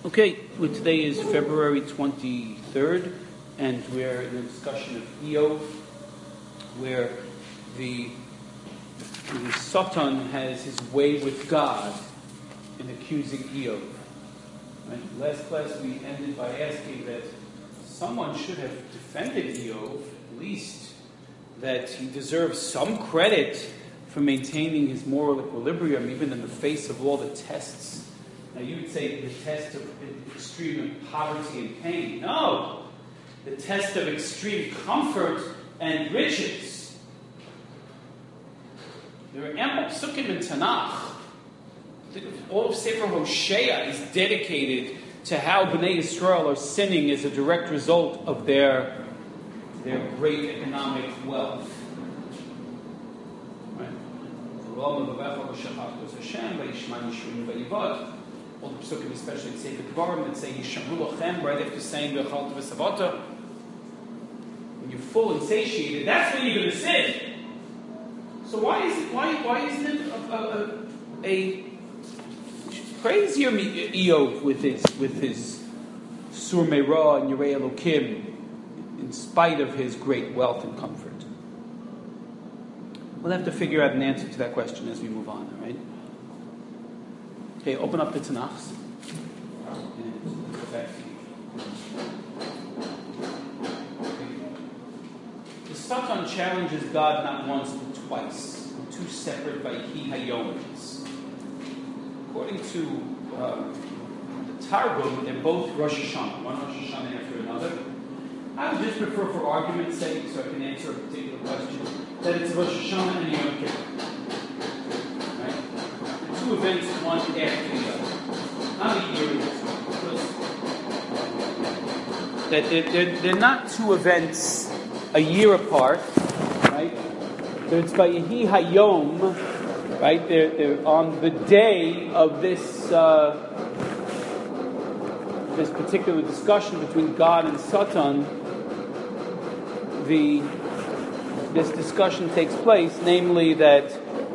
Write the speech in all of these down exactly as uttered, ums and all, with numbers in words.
Okay, well, today is February twenty-third, and we're in a discussion of Iyov, where the, the Satan has his way with God in accusing Iyov. Right? Last class we ended by asking that someone should have defended Iyov, at least that he deserves some credit for maintaining his moral equilibrium, even in the face of all the tests. Now you would say the test of extreme poverty and pain. No! The test of extreme comfort and riches. There are ample psukim in Tanakh. All of Sefer Hosea is dedicated to how Bnei Yisrael are sinning as a direct result of their, their great economic wealth. Right? All the psukim, especially in Sefer Dvarim, that say Yishamru Lochem right after saying V'chalta V'savata. When you're full and satiated, that's when you're going to sin. So why is it? Why why isn't it a, a, a crazier Iyov with his with his Sur Meirah and Yirei Elokim, in spite of his great wealth and comfort? We'll have to figure out an answer to that question as we move on. All right. Okay, open up the Tanakh. The Satan challenges God not once but twice in two separate Vayhi Hayoms. According to uh, the Targum, they're both Rosh Hashanah, one Rosh Hashanah after another. I would just prefer, for argument's sake, so I can answer a particular question, that it's Rosh Hashanah and Yom Kippur. Two events, one after the other. Not a year. That they're, they're, they're not two events a year apart, right? It's Vayehi Hayom, right? They're, they're on the day of this uh, this particular discussion between God and Satan. The this discussion takes place, namely that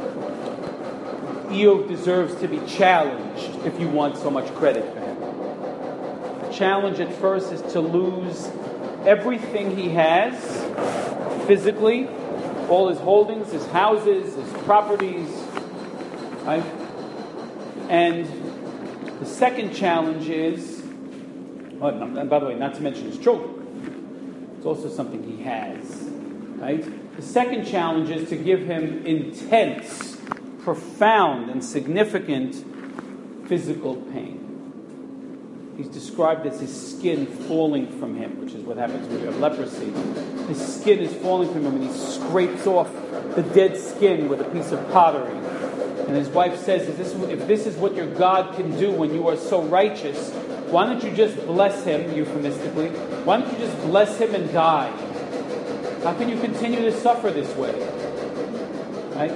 Iyov deserves to be challenged, if you want so much credit for him. The challenge at first is to lose everything he has, physically, all his holdings, his houses, his properties, right? And the second challenge is, oh, and by the way, not to mention his children. It's also something he has, right? The second challenge is to give him intense, profound and significant physical pain. He's described as his skin falling from him, which is what happens when you have leprosy. His skin is falling from him and he scrapes off the dead skin with a piece of pottery. And his wife says, is this, if this is what your God can do when you are so righteous, why don't you just bless him, euphemistically? Why don't you just bless him and die? How can you continue to suffer this way? Right?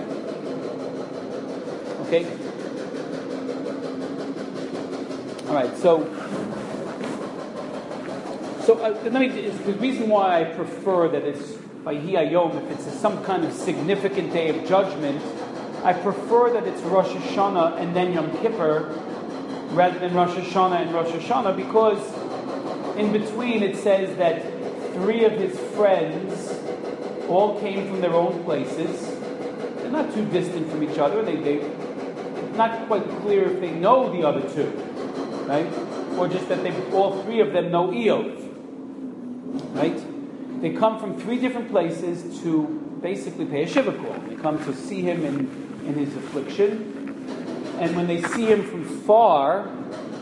Okay? All right, so so uh, let me. The reason why I prefer that it's Vayhi Hayom, if it's some kind of significant day of judgment, I prefer that it's Rosh Hashanah and then Yom Kippur rather than Rosh Hashanah and Rosh Hashanah, because in between it says that three of his friends all came from their own places. They're not too distant from each other. They they. Not quite clear if they know the other two, right? Or just that they all three of them know Iyov, right? They come from three different places to basically pay a shiva call. They come to see him in, in his affliction, and when they see him from far,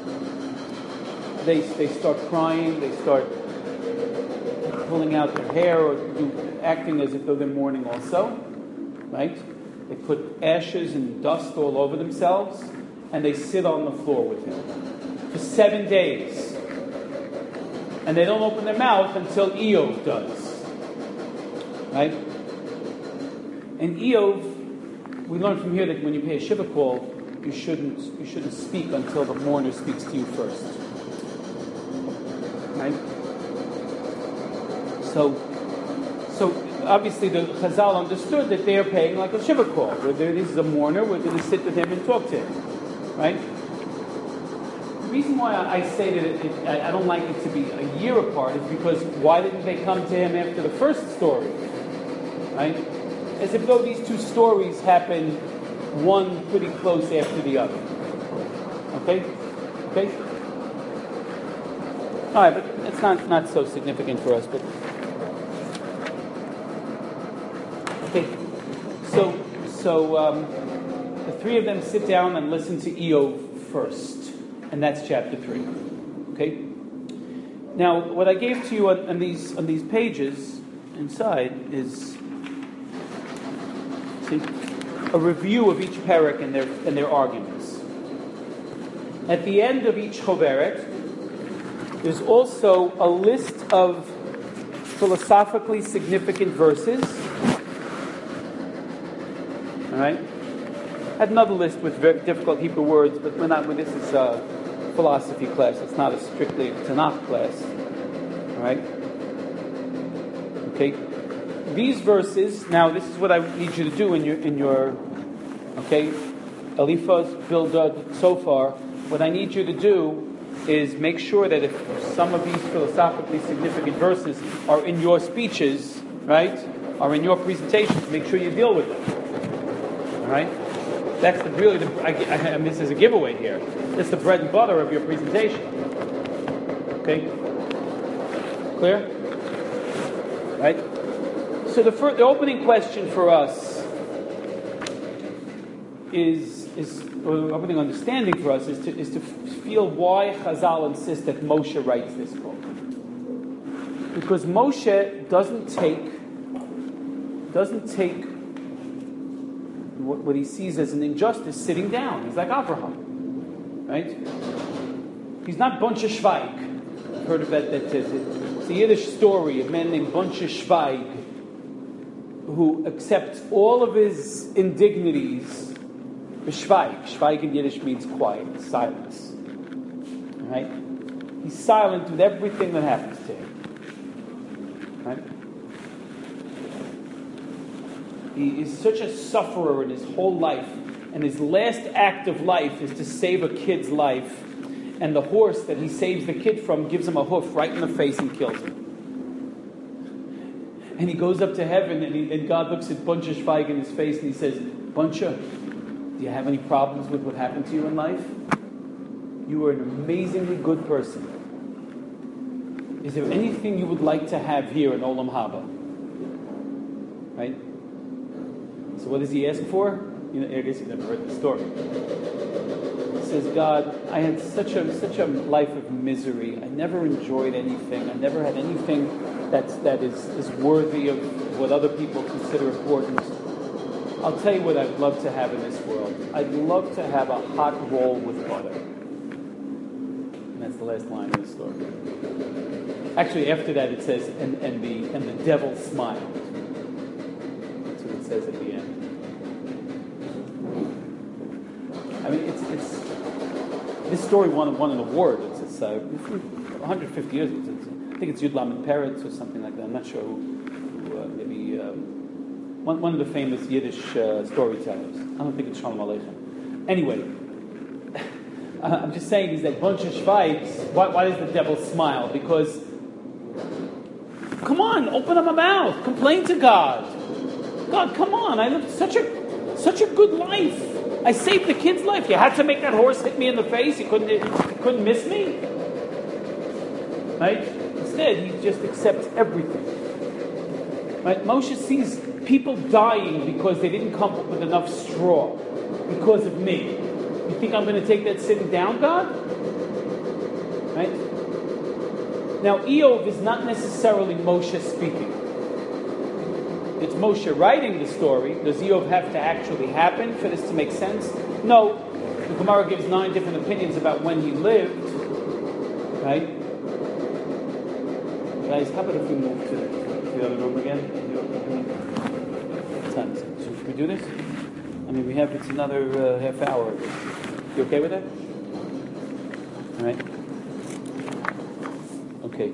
they they start crying. They start pulling out their hair or do, acting as if though they're mourning also, right? They put ashes and dust all over themselves, and they sit on the floor with him for seven days. And they don't open their mouth until Iyov does. Right? And Iyov, we learn from here that when you pay a shiva call, you shouldn't you shouldn't speak until the mourner speaks to you first. Right? So, so. Obviously, the Chazal understood that they are paying like a shiva call. Where this is a mourner, we're going to sit with him and talk to him, right? The reason why I say that it, it, I don't like it to be a year apart is because why didn't they come to him after the first story? Right? As if though these two stories happen one pretty close after the other. Okay? Okay? All right, but it's not, not so significant for us. But okay, so so um, the three of them sit down and listen to Eov first, and that's chapter three. Okay. Now, what I gave to you on, on these on these pages inside is see a review of each parak and their and their arguments. At the end of each choveret, there's also a list of philosophically significant verses. All right. I had another list with very difficult Hebrew words, but we're not. Well, this is a philosophy class. It's not a strictly Tanakh class. All right. Okay. These verses. Now, this is what I need you to do in your in your. Okay, Eliphaz, Bildad, so far. What I need you to do is make sure that if some of these philosophically significant verses are in your speeches, right, are in your presentations, make sure you deal with them. All right. That's the, really the. I, I, I mean, this is a giveaway here. It's the bread and butter of your presentation. Okay. Clear? Right. So the first, the opening question for us is is or the opening understanding for us is to is to feel why Chazal insists that Moshe writes this book. Because Moshe doesn't take doesn't take what, what he sees as an injustice sitting down. He's like Abraham, right? He's not Buncha Shvaig. Heard of that? That it's a Yiddish story of a man named Buncha Shvaig who accepts all of his indignities. Shvaig. Shvaig in Yiddish means quiet, silence. All right? He's silent with everything that happens to him. Right? He is such a sufferer in his whole life, and his last act of life is to save a kid's life, and the horse that he saves the kid from gives him a hoof right in the face and kills him. And he goes up to heaven, and, he, and God looks at Buncha Shvaig in his face, and he says, Buncha, do you have any problems with what happened to you in life? You are an amazingly good person. Is there anything you would like to have here in Olam Haba? Right? So what does he ask for? You know, I guess you never heard the story. He says, God, I had such a such a life of misery. I never enjoyed anything. I never had anything that's that is, is worthy of what other people consider important. I'll tell you what I'd love to have in this world. I'd love to have a hot roll with butter. And that's the last line of the story. Actually, after that it says, and, and the and the devil smiled. That's what it says at the end. I mean, it's it's this story won won an award. It's, it's uh, one hundred fifty years. It's, it's, I think it's Yud Lamed Peretz or something like that. I'm not sure who. who uh, maybe. Um, One, one of the famous Yiddish uh, storytellers. I don't think it's Shalom Aleichem. Anyway, uh, I'm just saying is that bunch of Schweigs, why, why does the devil smile? Because, come on, open up my mouth, complain to God. God, come on, I lived such a such a good life. I saved the kid's life. You had to make that horse hit me in the face. You couldn't, you couldn't miss me. Right? Instead, he just accepts everything. Right? Moshe sees people dying because they didn't come up with enough straw because of me. You think I'm going to take that sitting down, God? Right? Now, Eov is not necessarily Moshe speaking. It's Moshe writing the story. Does Eov have to actually happen for this to make sense? No. The Gemara gives nine different opinions about when he lived. Right? Guys, how about if we move to the other room again? Time. So should we do this? I mean, we have, it's another uh, half hour. You okay with that? All right. Okay.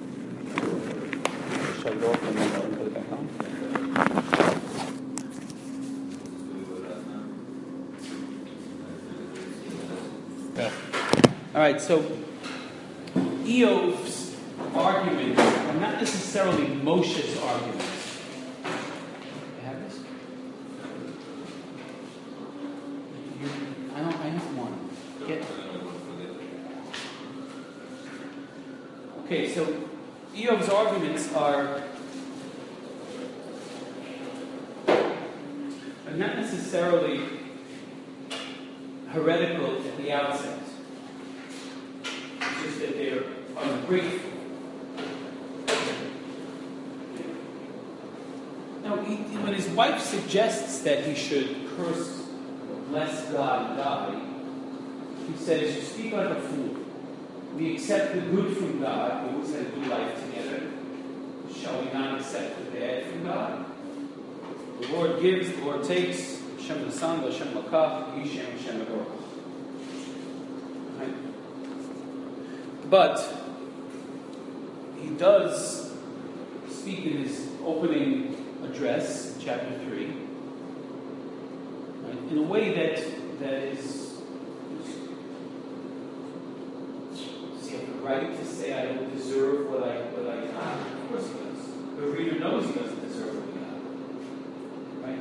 Shut it off and then put it back on. Yeah. All right, so Eov's arguments are not necessarily Moshe's arguments. You have this? You, I don't. I have one. Get. Okay, so Eov's arguments are, are not necessarily heretical at the outset. It's just that they're ungrateful. Now, he, when his wife suggests that he should curse, bless God, and die, he says, "You speak like a fool. We accept the good from God. We always had a good life together. Shall we not accept the bad from God? The Lord gives, the Lord takes. Hashem l'san, Hashem l'kach, Yishem, Hashem l'orach." Right? But he does speak in his opening address, chapter three, right, in a way that that is. Right to say I don't deserve what I what I got. Of course he does. The reader knows he doesn't deserve what he got. Right?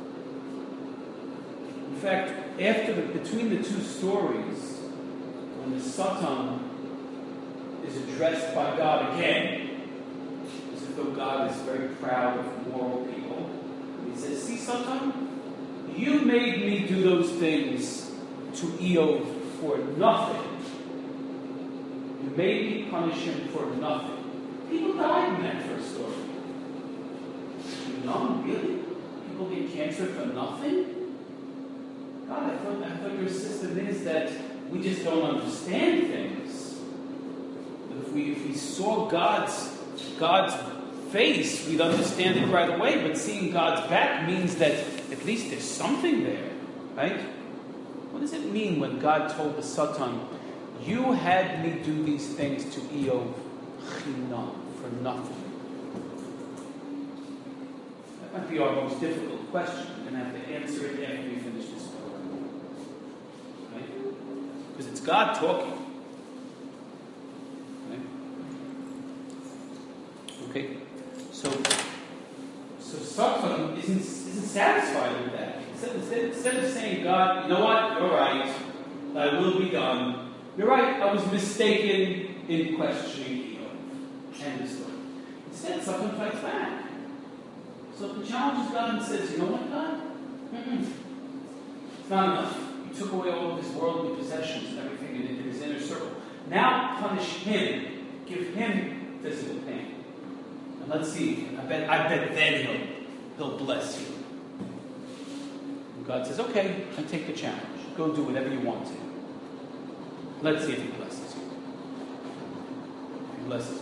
In fact, after the, between the two stories, when the Satan is addressed by God again, as if though God is very proud of moral people, he says, "See, Satan, you made me do those things to Eov for nothing. You made me punish him for nothing." People died in that first story. No, really? People get cancer for nothing? God, I thought, I thought your system is that we just don't understand things. But if we if we saw God's God's face, we'd understand it right away. But seeing God's back means that at least there's something there, right? What does it mean when God told the Satan, "You had me do these things to Eov chinam, for nothing"? That might be our most difficult question. We're going to have to answer it after we finish this story. Right? Because it's God talking. Right? Okay? So, so Satan isn't, isn't satisfied with that. Instead, instead, instead of saying, "God, you know what? You're right. Thy will be done. You're right, I was mistaken in questioning Eov." End of story. Instead, Satan fights back. Satan challenges God and says, "You know what, God? Mm-mm. It's not enough. You took away all of his worldly possessions and everything in his inner circle. Now punish him. Give him physical pain. And let's see. I bet, I bet then he'll, he'll bless you." And God says, "Okay, I take the challenge. Go do whatever you want to. Let's see if he blesses you." If he blesses me.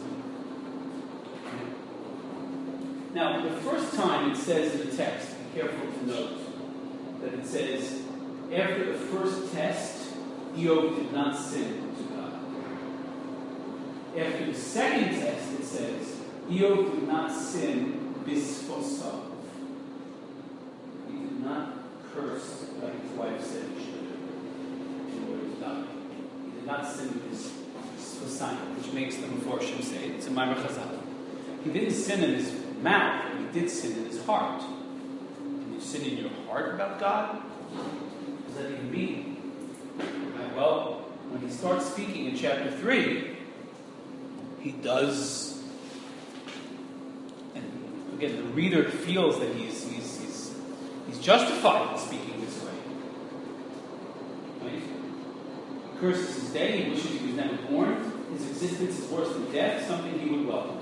Now, the first time it says in the text, be careful to note, that it says, after the first test, Eov did not sin to God. After the second test, it says, Eov did not sin bisfosav. He did not curse like his wife said he should in order to die. He did not sin with his Hosanna, which makes the Meforshim say it's a Ma'amar Chazal. He didn't sin in his mouth, but he did sin in his heart. Can you sin in your heart about God? What does that even mean? Right, well, when he starts speaking in chapter three, he does, and again, the reader feels that he's he's he's, he's justified in speaking this way. Right? He curses his day, he wishes he was never born. His existence is worse than death, something he would welcome.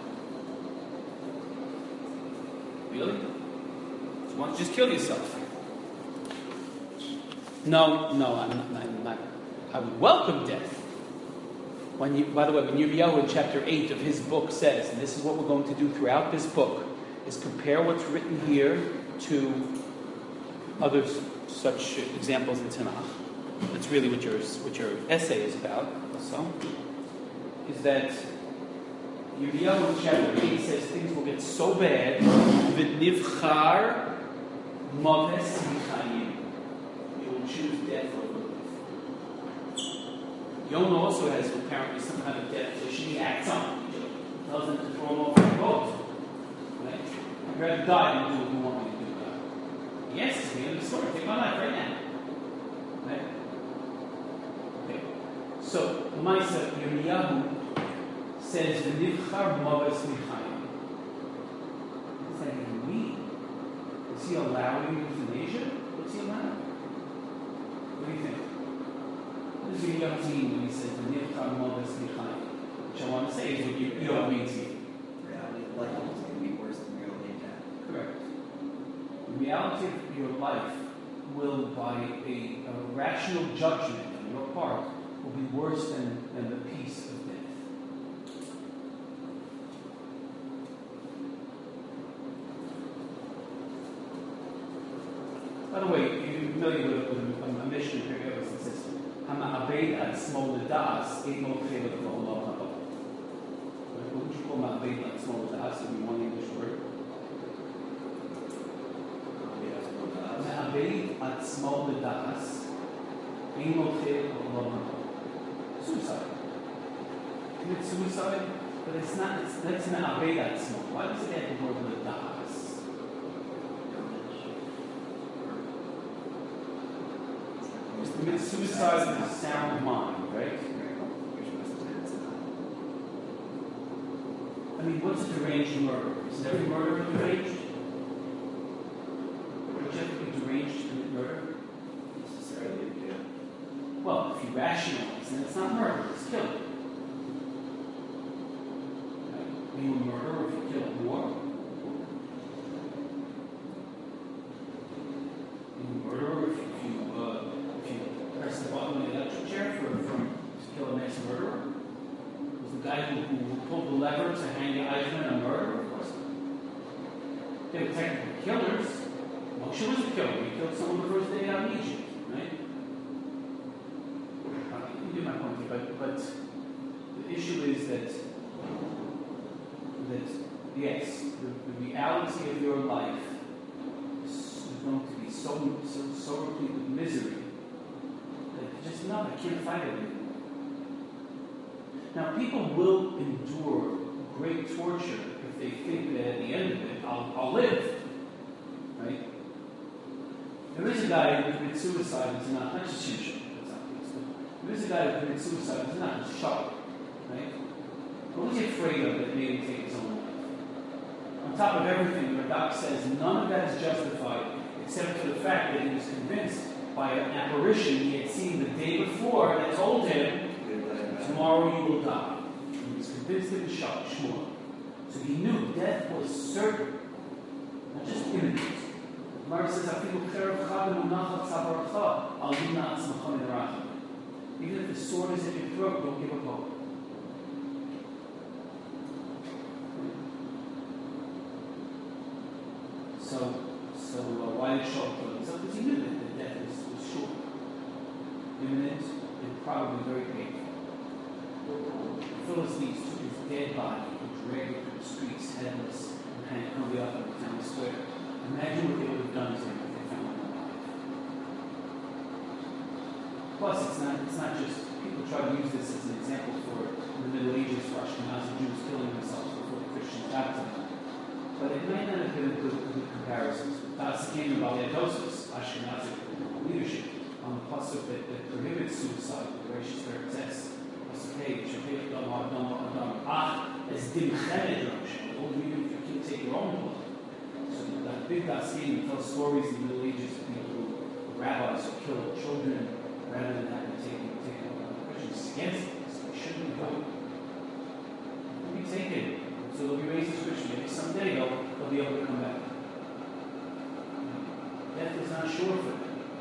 Really? You want to just kill yourself? No, no, I'm not. I'm not. I would welcome death. When you, by the way, when Yirmiyahu in chapter eight of his book says, and this is what we're going to do throughout this book, is compare what's written here to other such examples in Tanakh. That's really what your what your essay is about. Also, is that Yirmiyahu in chapter eight says things will get so bad that nivchar maves michayim. You will choose death over life. Yonah also has apparently some kind of death position. He acts on it. He tells them to throw him off the boat. Right? I'd rather die than do what you want me to do. He answers me in the story. Take my life right now. Right? Okay. So, Maisa Yirmiyahu says, "V'nivchar mavas michayim." What does that even mean? Is he allowing euthanasia? What's he allowing? What do you think? What does Yirmiyahu mean when he says, "V'nivchar mavas michayim"? Which I want to say is what you, you don't mean to you. Reality of life is going to be worse than reality of death. Correct. The reality of your life will, by a, a rational judgment on your part, will be worse than, than the peace of death. By the way, you're familiar with, with a, a mission in Pirkei that says, "Hama'abed atzmo l'das eino chelik l'olam haba." What would you call ma'abed atzmo l'das? Would be one English word. Ma'abed atzmo l'das eino chelik l'olam haba. Suicide. Commit suicide, but it's not. It's that's ma'abed atzmo. Why does it have the word l'das? Commit suicide with a sound mind, right? I mean, what's a deranged murder? Is every murder deranged? Would you have to be deranged to commit murder? Necessarily, yeah. Well, if you rationalize, then it's not murder, it's killing. Right? Are you a murderer if you kill more? Are you a murderer if you, if you uh, press the button on the electric chair for, for to kill a next murderer? Was the guy who, who pulled the lever to hang the Eichmann a murderer? Of course not. They were technically killers. Moshe was a killer. He killed someone the first day out in Egypt, right? Uh, you get my point here, but, but the issue is that that yes, the, the reality of your life is going to be so so so replete with misery. Just no, I can't fight it anymore. Now, people will endure great torture if they think that at the end of it, I'll, I'll live. Right? There is a guy who commits suicide who's not, not just huge, there is a guy who commits suicide who's not just shot. Right? What was he afraid of that made him take his own life? On top of everything, the Radak says none of that is justified except for the fact that he was convinced by an apparition he had seen the day before that told him, tomorrow you will die. He was convinced it was shot, Shmuel. So he knew death was certain, not just imminent. Gemara says, even if the sword is at your throat, don't give up hope. So, so uh, why did Shaul kill himself? Because he knew that the death was, was short, imminent, and probably very painful. The Philistines took his dead body and dragged it through the streets, headless, and kind of hung it up in the town square. Imagine what they would have done to him if they found him alive. Plus, it's not, it's not just, people try to use this as an example for in the Middle Ages for Ashkenazi Jews killing themselves before the Christians got to them. But it may not have been a good, good comparison. That's the kingdom of Aliatosis, Ashkenazi leadership, on the pasuk that, that prohibits suicide, the gracious Spirit says. Pasuk hey, Shapeh Dam Adam Adam Ah as Dimchemed Rosh. All you if you can take your own blood. So that big Dasim tells stories in the Middle Ages of people who rabbis who kill children rather than having to take take Christians against it. So they shouldn't go. Be taken. So they'll be raised as Christian. Maybe someday they'll, they'll be able to come back. Death is not sure for them.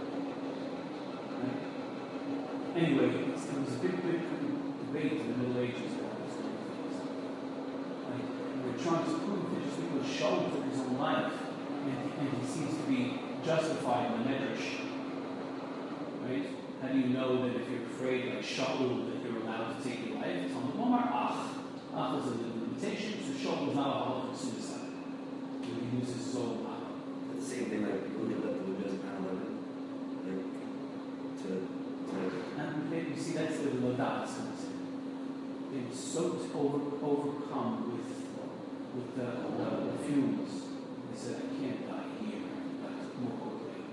Right? Anyway, it was a big, big debate in the Middle Ages about these kind of things. Like, they're trying to prove that just because Shaul took his own life, and, and he seems to be justified in the Medrash. Right? How do you know that if you're afraid, like Shaul, that you're allowed to take your life? It's on the Omar Ach. Ach is a limitation, so Shaul was not a holocaust suicide. He uses his own ach. It's the same thing like people who let the Ludas kind of live it. Like, to, to... And you see, that's the Ladas comes in. They were so over, overcome with, with the, the, the fumes. They said, I can't die here. I have to die more quickly.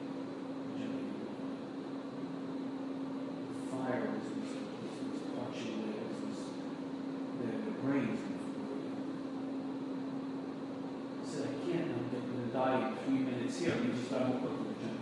The fire was, was, was, was parching away. It was, their, their brains were burning. They said, I can't. I'm going to die in three minutes here. You just die more quickly.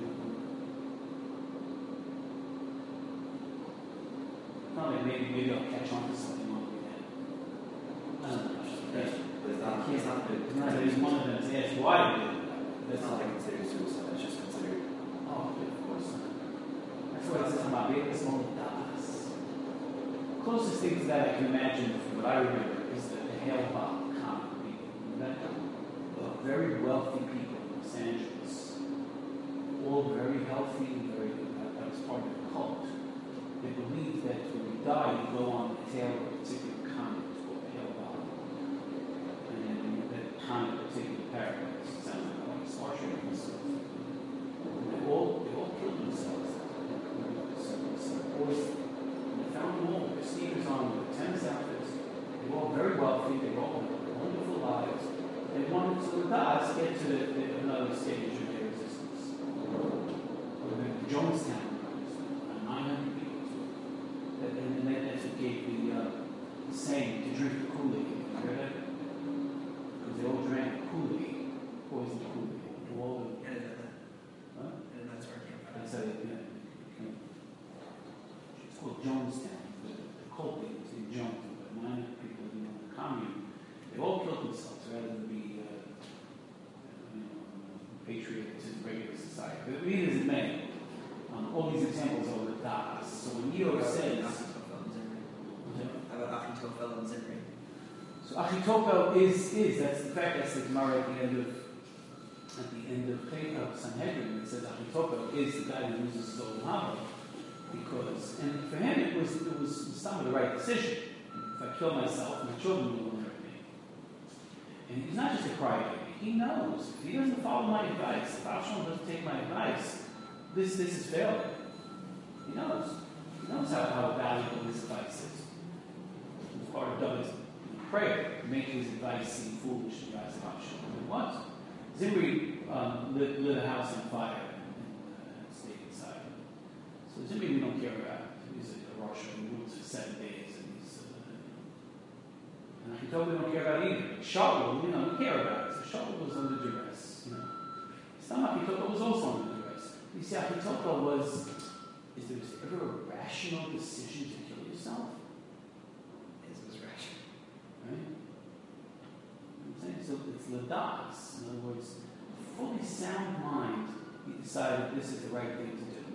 Maybe, maybe I'll catch on to something on the way down. I don't know. But it's not, it's not, It's not that he's one of them to ask why he did it. it's not like considered suicide, it's just considered. Oh, yeah, of course not. That's what it says in my Vedas Monadas. Closest thing to that I can imagine from what I remember is the, the Hale-Bopp comic people. That, uh, very wealthy people in Los Angeles. All very healthy, very, that, that was part of the cult. They believed that when you die, you go on the tail of a particular comet called the Hale-Bopp. And then that comet would take you to paradise. It sounds like a Star Trek and stuff. And they all, they all killed themselves. So, so boys, they found them all with their sneakers on, with their tennis outfits. They were all very wealthy. They were all had wonderful lives. They wanted to die to get to the, the, another stage of their existence. Or the Jonestown. And then that's what gave the uh, saying to drink the Kool-Aid. You heard that? Because they all drank Kool-Aid, poison Kool-Aid. All the, Yeah, that, that, huh? and that's where it came from. That's how they, yeah. It's called Jonestown. The, the cult leader was named Jones, but nine hundred people in the commune. They all killed themselves rather than be, uh, you know, patriots in regular society. But it is man. Um, all these examples are the Das. So when Eeyov says, How about Achitophel and Zimri? so Achitophel is is that's the fact that's the Gemara at the end of at the end of Pei- Sanhedrin. It says Achitophel is the guy who loses his own haba because and for him it was it was some of the right decision. If I kill myself, my children will inherit me. And he's not just a crybaby. He knows if he doesn't follow my advice, if Avshalom doesn't take my advice, this this is failure. He knows. He knows how, how valuable his advice is. It's part of David's prayer to make his advice seem foolish in the eyes of Avshalom. It was. Zimri um, lit, lit a house on fire and, uh, stayed inside. So Zimri we don't care about. He's a Rosh who rules for seven days. And he's uh, and I can tell we don't care about either. Shaul, you know, we care about it. So Shaul was under duress. You know. Some Achitophel was also under duress. You see, Achitophel was, is there ever a rational decision to kill yourself? His was rational. Right? You know what I'm saying? So it's Ladas. In other words, a fully sound mind, he decided this is the right thing to do.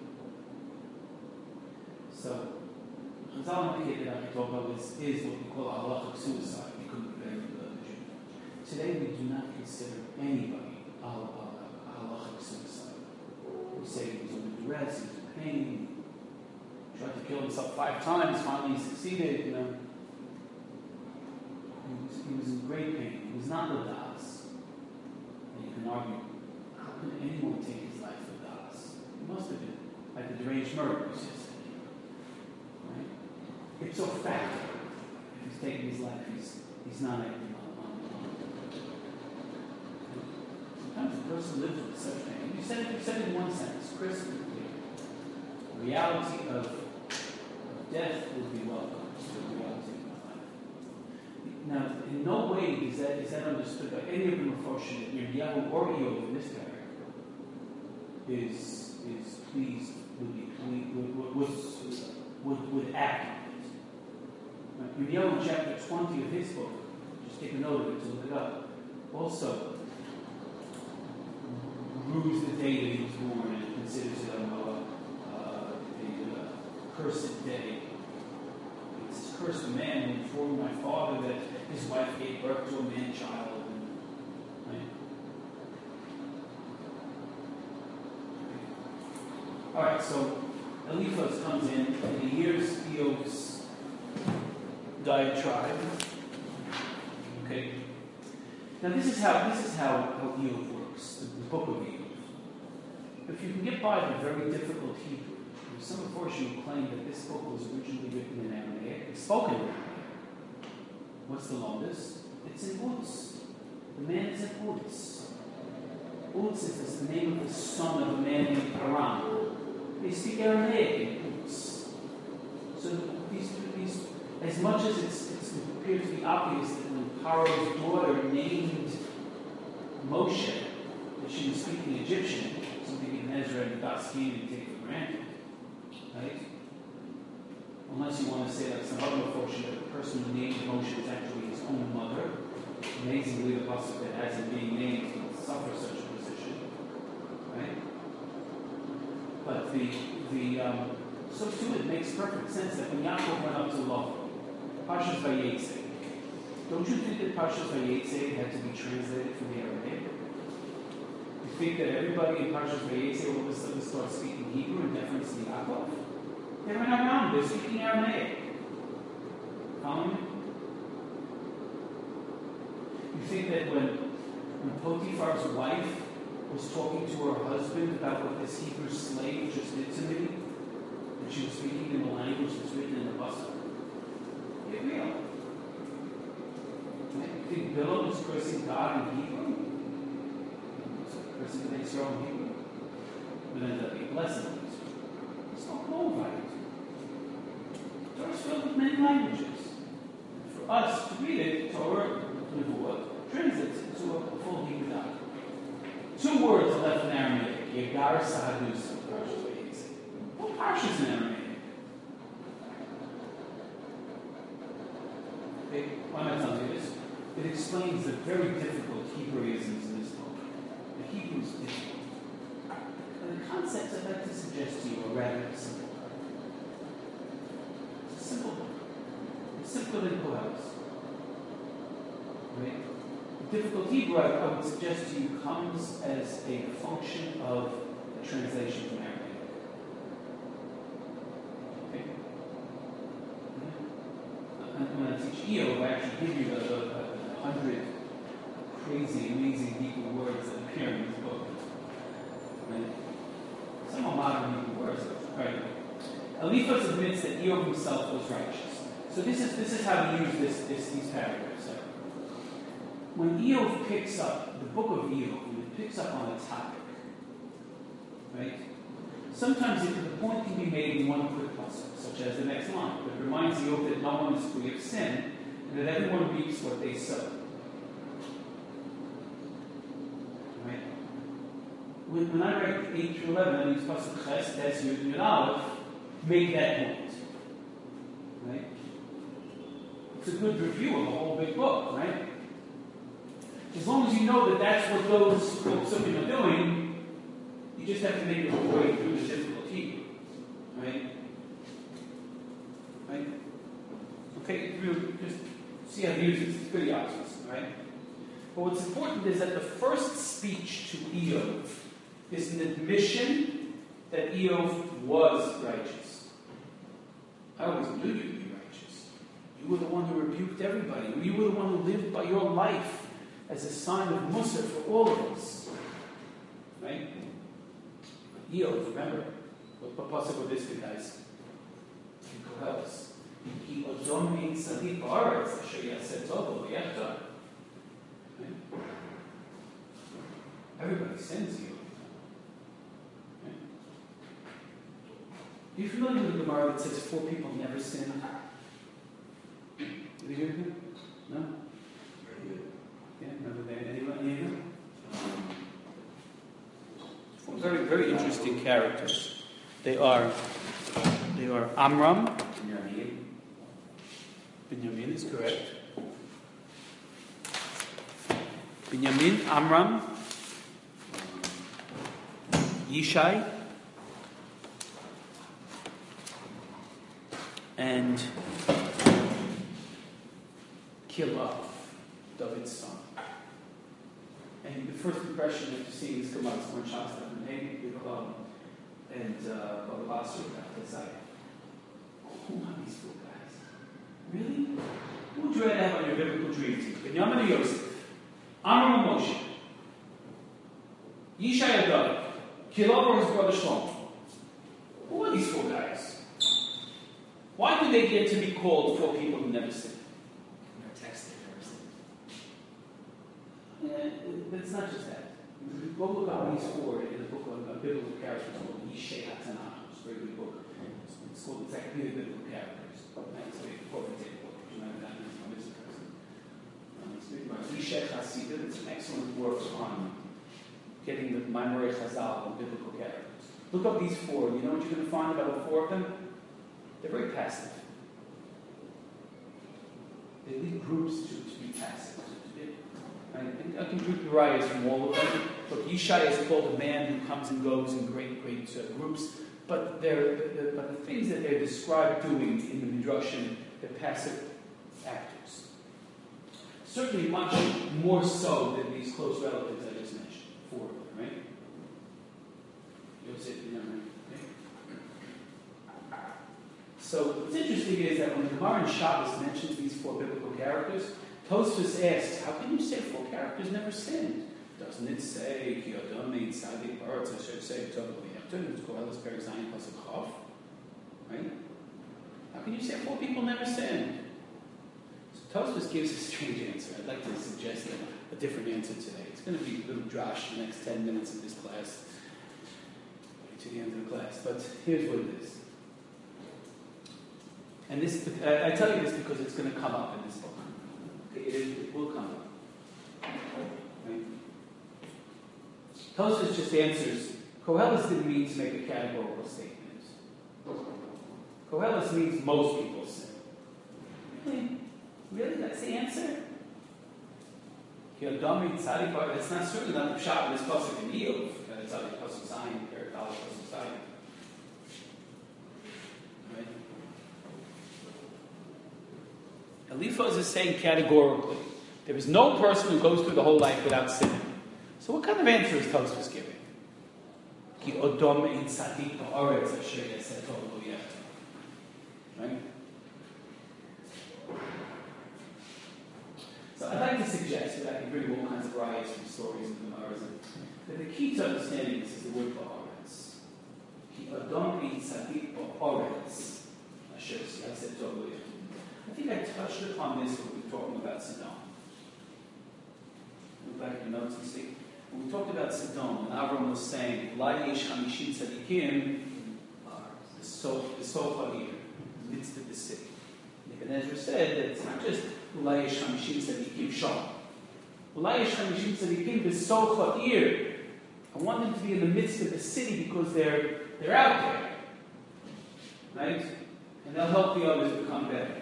So, Chazal indicated that Achitophel is, is what we call a halachic suicide. He couldn't prevent the Jew. Today we do not consider anybody a, a, a halachic suicide. We say he was under duress, he was in pain, he tried to kill himself five times, finally he succeeded, you know. He was, he was in great pain. He was not Ladas. And you can argue, how could anyone take his life Ladas? He must have been, like the deranged murderers yesterday. Right? Ipso facto, if he's taking his life, he's, he's not acting on, on, on. Sometimes a person lives with such pain. You said it, you said it in one sentence, crystal clear. The reality of, of death will be welcome to the reality of life. Now, in no way is that is that understood by any of the Mephoshim that Yirmiyahu or Eov in this paragraph is is pleased would be pleased would would, would, would, would act on it. Right? Yirmiyahu in chapter twenty of his book, just take a note of it to look it up. Also, rues the day that he was born and considers it a, a, a, a cursed day. It's cursed man who informed my father that his wife gave birth to a man child. Right? All right, so Eliphaz comes in and he hears Eov's diatribe. Okay. Now this is how this is how, how Eov works, the, the book of Eov. If you can get by the very difficult Hebrew, There's some portion who claim that this book was originally written in Aramaic. It's spoken in Aramaic. What's the longest? It's in Uz. The man is in Uz. Uz is the name of the son of a man named Aram. They speak Aramaic in Uz. So these, these, as much as it's, it's, it appears to be obvious that when Paro's daughter named Moshe, that she was speaking Egyptian, something even Ezra and Daskeen take for granted, right? Unless you want to say like some other portion that the person who named Moshe is actually his own mother. Amazingly, the pasuk that has him being named suffers such a position, right? But the the um, so too it makes perfect sense that when Yaakov went up to Lot, Parshas Vayetze, don't you think that Parshas Vayetze had to be translated from the Aramaic? You think that everybody in Parshas Vayetze all of a sudden starts speaking Hebrew in deference to Yaakov? They're in Aram, they're speaking Aramaic. Follow me? You think that when, when Potiphar's wife was talking to her husband about what this Hebrew slave just did to me, that she was speaking in the language that's written in the pasuk? Get real. You think Bilam was cursing God in Hebrew? Was cursing the Israel in Hebrew? But ended up being blessing. It's not called right. Torah is filled with many languages. For us to read it, Torah, Nebuah, translates it to a full Hebrew document. Two words are left in Aramaic. Yegar Sahadus, Parshas Vayetze. What Parshas in Aramaic? Okay, why am I telling you this? It explains the very difficult Hebraisms in this book. The Hebrew is difficult. And the concepts I'd like to suggest to you are rather simple. It's a simple book. It's simpler than Koheles. Right? The difficult Hebrew, I, I would suggest to you, comes as a function of the translation from Aramaic. Okay? I'm going to teach Eov, I actually give you the, the, the hundred crazy, amazing Hebrew words that appear in this book. Right? Some are modern Hebrew words. Right? Eliphaz admits that Eov himself was righteous. So this is this is how to use this, this these paragraphs. Right? When Eov picks up, the book of Eov, when it picks up on a topic, right? Sometimes it, the point can be made in one quick pasuk, such as the next line. It reminds Eov that no one is free of sin, and that everyone reaps what they sow. Right? When, when I write eight through eleven, I use pasuk ches, tes, yud, yud, aleph, make that point. Right? It's a good review of the whole big book, right? As long as you know that that's what those folks are doing, you just have to make your way through the difficult Hebrew. Right? Right? Okay, just see how to use it. It's pretty obvious, right? But what's important is that the first speech to Eov is an admission that Eov was righteous. I always knew you'd be righteous. You were the one who rebuked everybody. You were the one who lived by your life as a sign of Musa for all of us. Right? Eov, remember, what possible this be, guys? In Koheles. He odom ein tzaddik ba'aretz asher yaseh tov v'yachta. Everybody sins you. Right? Are you familiar with the Gemara that says four people never sinned? Did you hear anything? No? Yeah, remember that? Anyone? Anyone? Very, very interesting characters. They are, they are Amram. Binyamin. Binyamin is correct. Binyamin, Amram, Yishai, and Kilav, David's son. And the first impression after seeing this come out is one shot of the name, and Baba Basra, it's like, who are these four guys? Really? Who would you rather have on your biblical dream team? Binyamin or Yosef? Amram or Moshe? Yishai or David? Kilav or his brother Shlomo? Who are these four guys? they get to be called four people who never sin? Never texted, never seen. Uh, but it's not just that. Go look up these four in a book on a biblical characters called Yishai HaTanakh. It's a very good book. It's called Encyclopedia of Biblical Characters. Right? So you can quote it in book. You might not know from this person. Yishai Hasidah. It's an excellent work on getting the Maimorei Chazal on biblical characters. Look up these four. You know what you're going to find about all four of them? They're very passive. They lead groups to, to be passive. Right? And I can group Uriahs from all of them. Look, Yishai is called a man who comes and goes in great, great uh, groups. But, they're, the, the, but the things that they're described doing in the Midrashim, they're passive actors. Certainly much more so than these close relatives I just mentioned. Four of them, right? Yosef, you know, right? So what's interesting is that when the Gemara in Shabbos mentions these four biblical characters, Tosfos asks, how can you say four characters never sinned? Doesn't it say, Ki Adam Mein Tzadik Ba'aretz Asher Tzei Tov V'Yachton, it's Koheles Perek Zayin Pasuk Chav, right? How can you say four people never sinned? So Tosfos gives a strange answer. I'd like to suggest a, a different answer today. It's going to be a little drash the next ten minutes of this class, to the end of the class. But here's what it is. And this, I, I tell you this because it's going to come up in this book. Okay, it, it will come up. Right? Tosfos just answers, Koheles didn't mean to make a categorical statement. Koheles means most people sin. Really? Really? That's the answer? That's not certainly not the shot in this pasuk in Eov. It's not the pasuk Zion, Perikal, pasuk Zion. Right? Eliphaz is saying categorically, there is no person who goes through the whole life without sinning. So what kind of answer is Tosfos giving? Ki odom ein tzadik ba'aretz asher yaseh tov lo yachton. Right? So I'd like to suggest that I can bring all kinds of varieties from stories and Gemaras, that the key to understanding this is the word ba'aretz. Ki odom ein tzadik ba'aretz asher yaseh tov lo yachton. I think I touched upon this when we were talking about Sodom. Look back at your notes and see. When we talked about Sodom, and Avram was saying, "La yesh chamishim tzadikim," the sofa here, in the midst of the city. Nebuchadnezzar said that it's not just "La yesh chamishim tzadikim sham." "La yesh chamishim tzadikim b'sofa ir." I want them to be in the midst of the city because they're they're out there, right? And they'll help the others become better.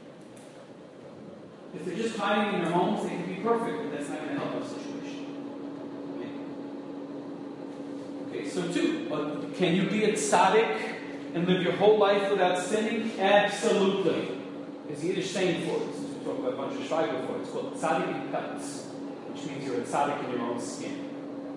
If they're just hiding in their homes, they can be perfect, but that's not going to help our situation. Okay, so two, uh, can you be a tzaddik and live your whole life without sinning? Absolutely. There's a Yiddish saying for it. We talked about a bunch of Schweiger before. It's called tzaddik in cuts, which means you're a tzaddik in your own skin.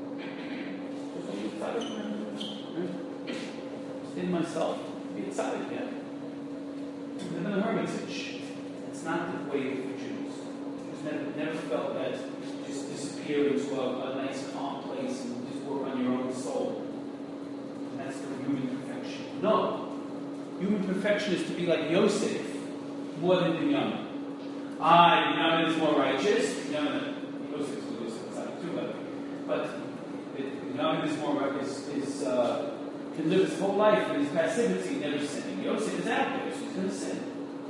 In myself, be a tzaddik, yeah. Live in a hermitage. That's not the way of the Jews. Jews never, never felt that just disappear into a, a nice calm place and just work on your own soul. And that's the human perfection. No. Human perfection is to be like Yosef more than Binyamin. Ah, Binyamin is more righteous. Binyamin, Yosef is Yosef side too, but, but Binyamin is more righteous, is, uh, can live his whole life in his passivity, never sinning. Yosef is out there, so he's going to sin.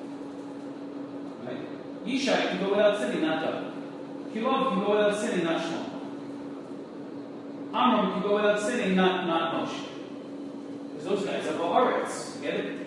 Right? Yishai can go without sinning, not David. Kilov can go without sinning, not Shlomo. Amram can go without sinning, not, not Moshe. Because those guys have Ba'aretz. Get it?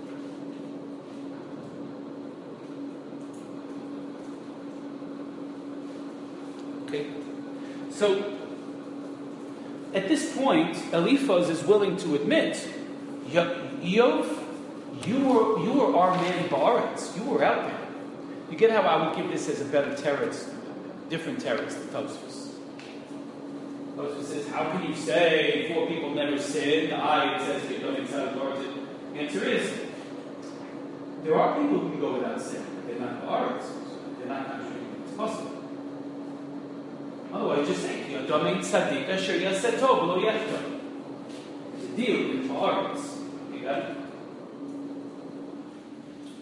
Okay. So, at this point, Eliphaz is willing to admit, Yov, you were, you were our man Ba'aretz. You were out there. You get how I would give this as a better teretz, different teretz than Tosfos. Tosfos says, how can you say four people never sinned? I, it says, you don't inside the Lord. The answer is, there are people who can go without sin. They're not Ba'aretz. They're not actually, it's possible. Otherwise, just say, Yodamei tzadik asher yaseh tov v'lo yachton. It's a deal with Ba'aretz. You got it?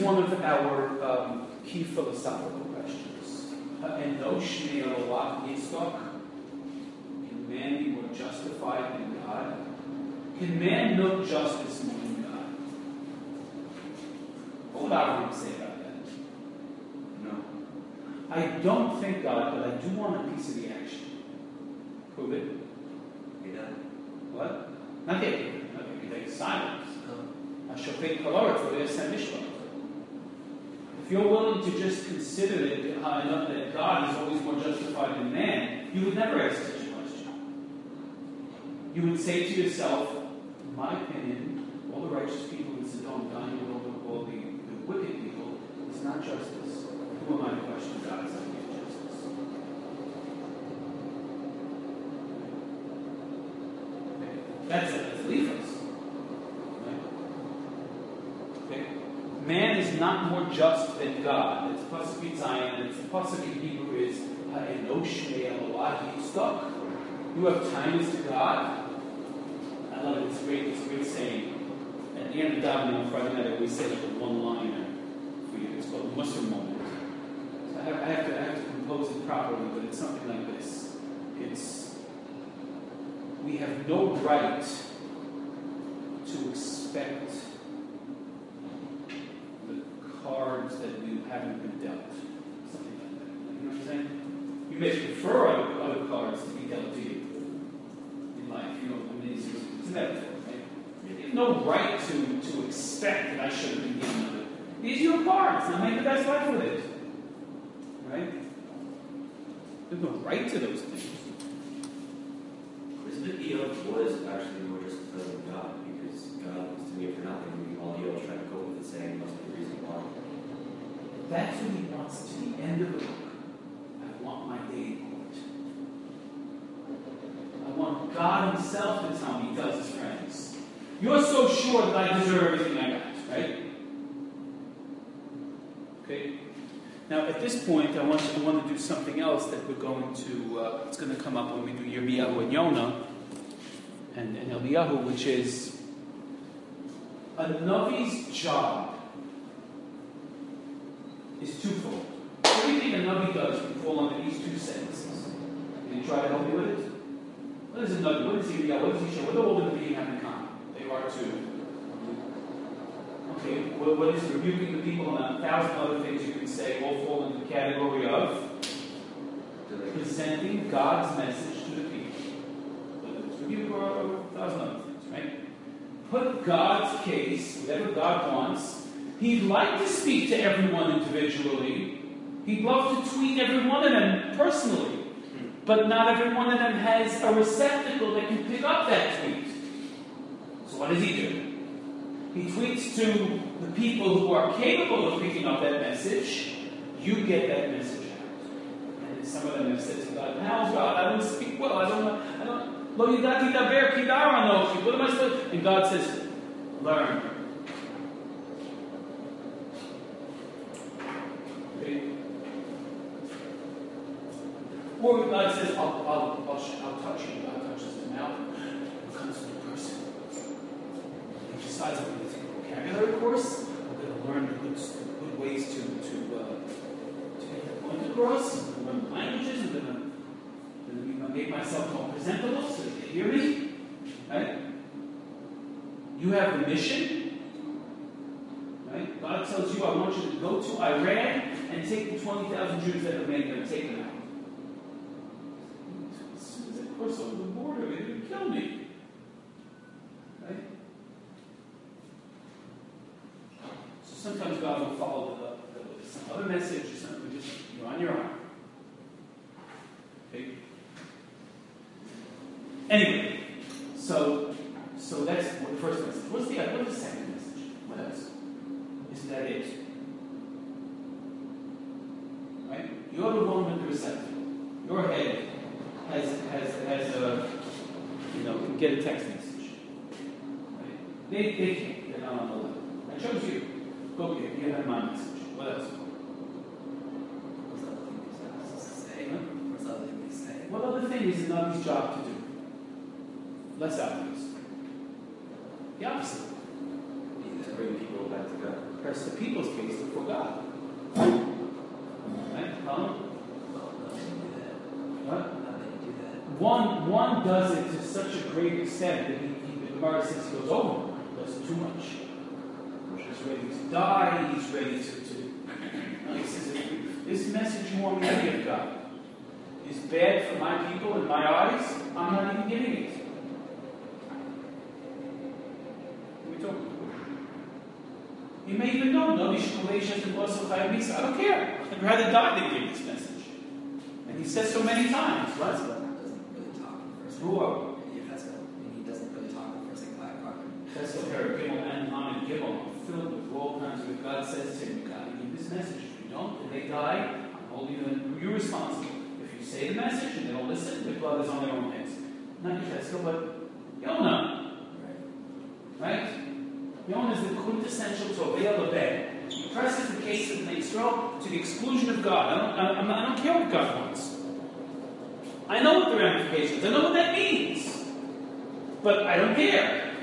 one of our um, key philosophical questions. Enosh me'eloah yitzchak. Can man be more justified than God? Can man know justice more than God? What would Abraham say about that? No. I don't think God, but I do want a piece of the action. Prove it. Yeah. What? Not yet. Not yet. You take silence. Ashofet kalaret v'yasem mishpat. If you're willing to just consider it high enough that God is always more justified than man, you would never ask such a question. You would say to yourself, in my opinion, all the righteous people in Sodom dying with all the, all the, the wicked people is not justice. Who am I to question God's idea of justice? Okay. That's a, that's a leave us. Man is not more just than God. It's pasuk in Zion, and it's the pasuk in Hebrew is Enosh me'eloah yitzchak. You have kindness to God. I love it. It's a great. It's a great saying. At the end of davening on Friday night, I always say like a one-liner for you. It's called Musar moment. So I have, I have to. I have to compose it properly, but it's something like this. It's we have no right to expect cards that we haven't been dealt. Something like that. You know what I'm saying? You may prefer other, other cards to be dealt to you in life. You know, I mean, it's, it's a metaphor, right? You have no right to, to expect that I should have been given other. These are your cards. Now make the best life with it. Right? There's no right to those things. Isn't it Eov was actually more justified than God? Because God was doing it for nothing. All Eov tried to cope with it, saying must be a reason why. That's what he wants to the end of the book. I want my day in court. I want God himself to tell me, he tells his friends, you're so sure that I deserve everything I got, right? Okay? Now, at this point, I want, to, I want to do something else that we're going to, uh, it's going to come up when we do Yirmiyahu and Yonah and, and Eliyahu, which is a Navi's job is twofold. Everything a Navi does can fall under these two sentences. Can you try to help me with it? What is a Navi? What is Yirmiyahu? What does he show? What do all the Nevi'im have in common? They are two. Okay, what, what is rebuking the people and a thousand other things you can say all fall into the category of presenting God's message to the people. Whether it's rebuke or a thousand other things, right? Put God's case, whatever God wants. He'd like to speak to everyone individually. He'd love to tweet every one of them personally. But not every one of them has a receptacle that can pick up that tweet. So what does he do? He tweets to the people who are capable of picking up that message. You get that message out. And some of them have said to God, how's God? I don't speak well. I don't know. I don't. Lo yidati daber kidar anochi. What am I supposed to? And God says, learn. Okay. Or God says, I'll, I'll, I'll, I'll touch you. God touches them out. Becomes a new person. He decides I'm going to take a vocabulary course. I'm going to learn the good, the good ways to to, uh, to get the point across. I'm going to learn languages. I'm going to, I'm going to make myself more presentable so they can hear me. Right? You have a mission. Right? God tells you, I want you to go to Iran and take the twenty thousand Jews that remain there and take them out. As soon as I cross over the border, they're going to kill me. Right? So sometimes God will follow the, the, with some other message or something. Just, you're on your own. Okay? Anyway, so so that's what the first message. What's the what's the second message? What else? Isn't that it? Right? You're the one with the receptacle. Your head has has has a you know can get a text message. Right? They they can't. They're not on the level. I chose you. Go get it. You have my message. What else? What's the other thing he's supposed to say? What's the other thing he's saying? What other thing is Navi's job to do? Less obvious. The opposite. To bring people back to God. Press the people's case before God. Right? Colin? Well, how they do that? What? How they do that? One, one does it to such a great extent that he, he, the Gemara says he goes over. He does too much. He's ready to die. He's ready to. to no, he says, this message you want me to give, God, is bad for my people in my eyes. I'm not even giving it. We talk. You may even know, no, I don't care. I'd rather die than give this message. And he says so many times. What? Doesn't really talk in the first. Who are? Yeah, that's what, I mean, he doesn't really talk in the first like five parts. That's the Perek Gimel and Lamed Gimel are filled with all kinds of. If God says to him, you got to give this message. If you don't, and they die, I'm holding you. You're responsible. If you say the message and they don't listen, the blood is on their own heads. Not your Tesla, but Yonah. Right? Yonah is the quintessential Tovei Leben. He presses the case of the Israel to the exclusion of God. I don't, I, I'm not, I don't care what God wants. I know what the ramifications. I know what that means. But I don't care.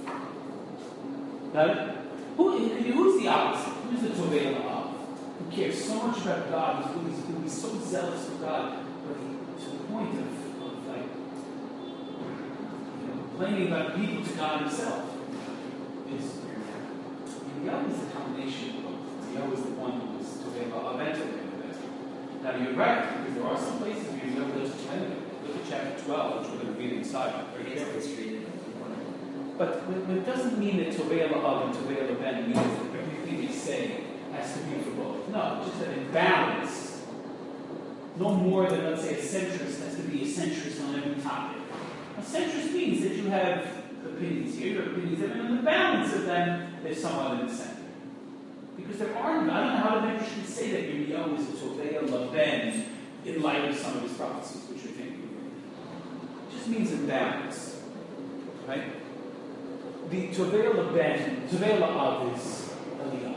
Now, who, who's the opposite? Who's the Tovei Leben? Who cares so much about God? Who's, who's, who's so zealous for God, but he, to the point of, of like, you know, complaining about people to God himself. Is Eliyahu is the combination of both. Eliyahu is the one who is Tovei Leben and Tovei Leben. Now you're right, because there are some places where you never does Tovei Leben. Look at chapter twelve, which we're going to read inside. Very carefully. But it doesn't mean that Tovei Leben and Tovei Leben means that everything they say has to be for both. No, just that in balance. No more than, let's say, a centrist has to be a centrist on every topic. A centrist means that you have opinions here, your opinions there, and in the balance of them, they're somewhat in the center. Because there are, I don't know how to actually say that Yirmiyahu is a Tovei Leben in light of some of his prophecies, which we think it just means in balance. Right? The Tovei Leben, Tovei La'av is Eliyahu.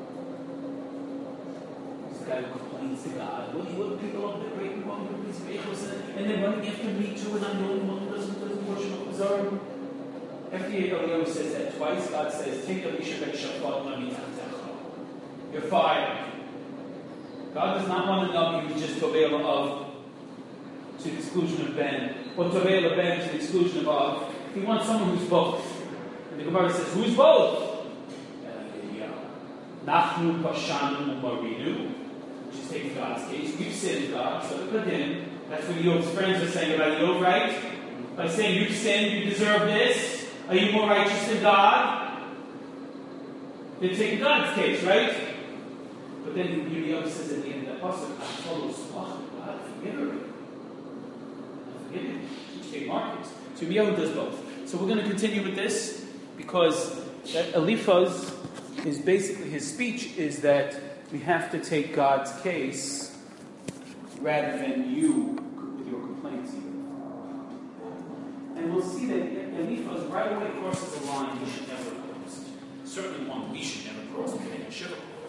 He's the guy who complains to God. What do you want people of the great one who is faithless and they're running after me too, and I'm the only one who doesn't, doesn't worship Azar. After Eliyahu says that twice, God says, take Elisha ben Shaphat Lamitatecha. You're fired. God does not want a Nabi who's just Tovei La'av to the exclusion of Ben, or Tovei Leben to the exclusion of Av. He wants someone who's both. And the Gemara says, who's both? Nachnu Pashanu Marinu, which is taking God's case. We've sinned, God, so look at him. That's what Yob's friends are saying about Yob, right? By saying, you've sinned, you deserve this. Are you more righteous than God? They're taking God's case, right? But then Yirmiyahu says at the end of that pasuk, I follow God, forgive her. Forgive him. Take markets. So Yirmiyahu does both. So we're going to continue with this because that Eliphaz is basically, his speech is that we have to take God's case rather than you with your complaints. And we'll see that Eliphaz right away crosses a line we should never cross. Certainly one we should never cross, but they should have crossed.